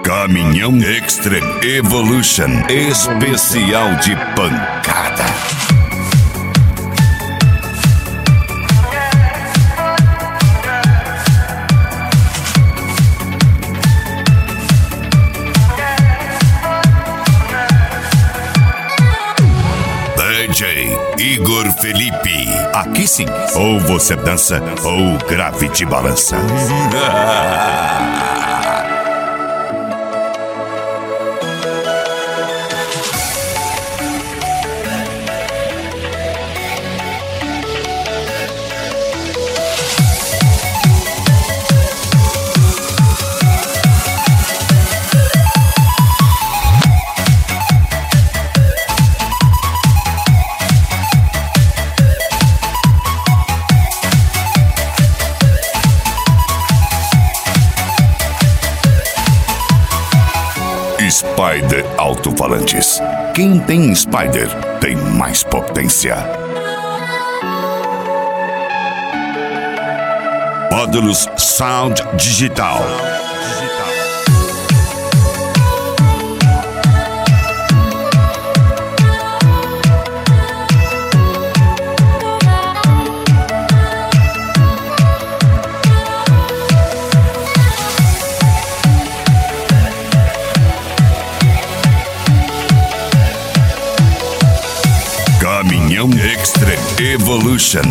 Caminhão Extreme Evolution especial de pancada. DJ Igor Felipe. Aqui sim, ou você dança ou o grave te balança. Spider Alto-Falantes. Quem tem Spider tem mais potência. Módulos Sound Digital. Caminhão Extreme Evolution.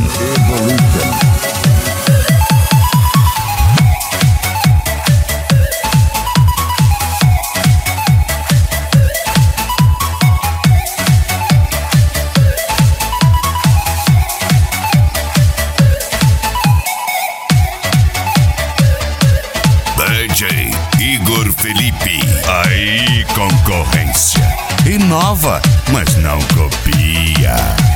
DJ Igor Felipe. Aí, concorrência. Inova, mas não copia.